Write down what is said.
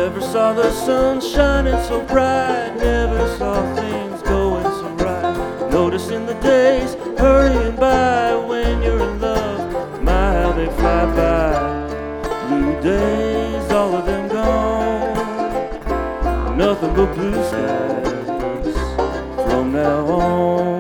Never saw the sun shining so bright, never saw things going so right. Noticing the days hurrying by when you're in love, my how they fly by. Blue days, all of them gone, nothing but blue skies from now on.